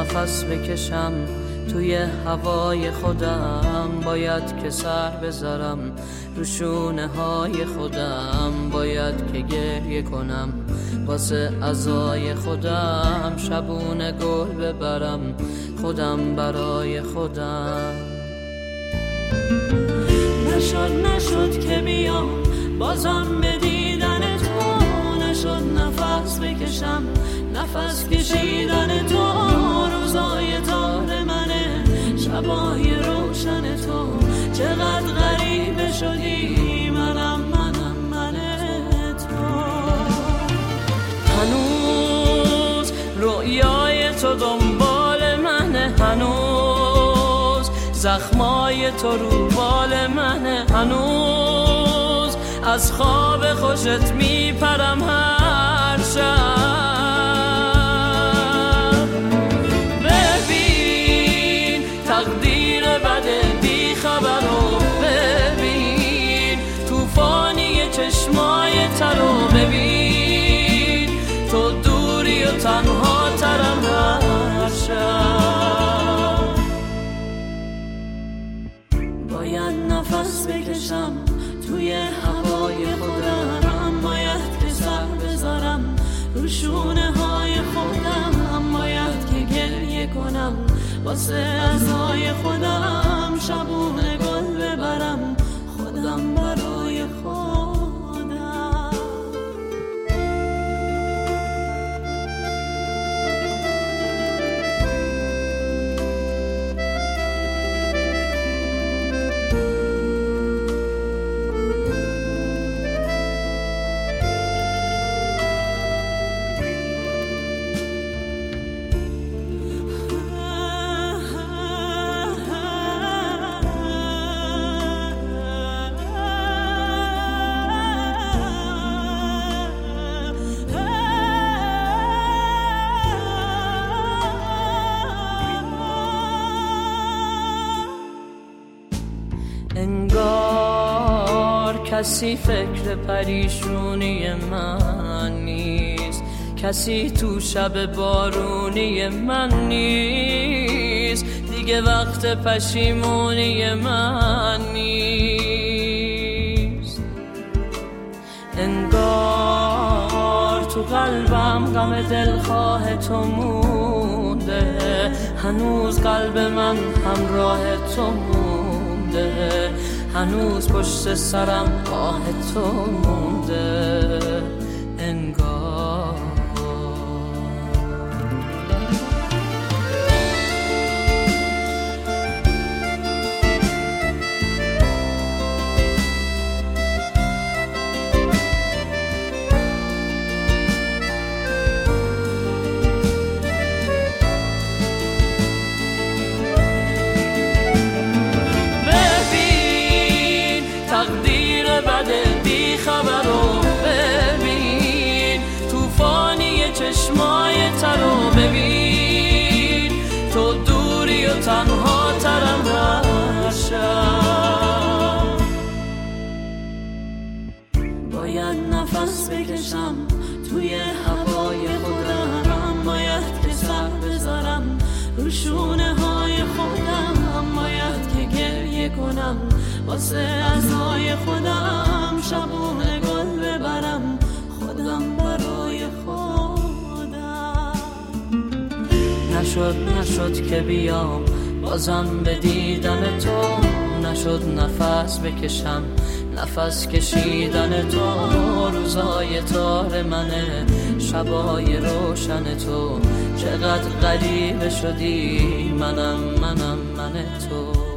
نفس بکشم توی هوای خودم، باید که سر بذارم رو شونه های خودم، باید که گریه کنم واسه عزای خودم، شبونه گل ببرم خودم برای خودم. نشد که بیام بازم به دیدن تو، نشد نفس بکشم نفس کشیدن تو، روزای تار منه شبای روشن تو، چقدر غریبه شدی منم تو. هنوز رویای تو دنبال منه، هنوز زخمای تو رو بال منه، هنوز از خواب خوشت میپرم هر شب. ببین تقدیر بده بی خبر رو، ببین توفانی چشمای ترو، ببین تو دوری و تنها ترم هر شب. باید نفس بکشم توی هوای خودم، باید که سر بذارم رو شونه های خودم، باید که گریه کنم واسه عزای خودم، شبونه گل ببرم خودم برای خودم. انگار کسی فکر پریشونی من نیست، کسی تو شب بارونی من نیست، دیگه وقت پشیمونی من نیست. انگار تو قلبم غم دلخواه تو مونده، هنوز قلب من همراه تو مونده، هنوز پشت سرم آه تو مونده. انگار تقدیر بده بی خبر رو، ببین توفانی چشمای ترو، ببین تو دوری و تنها ترم هر شب. باید نفس بکشم توی هوای خودم، باید که سر بذارم رو شونه های خودم، باید که گریه کنم واسه عزای خودم، شبونه گل ببرم خودم برای خودم. نشد که بیام بازم به دیدن تو، نشد نفس بکشم نفس کشیدن تو، روزای تار منه شبای روشن تو، چقدر غریبه شدی منم تو.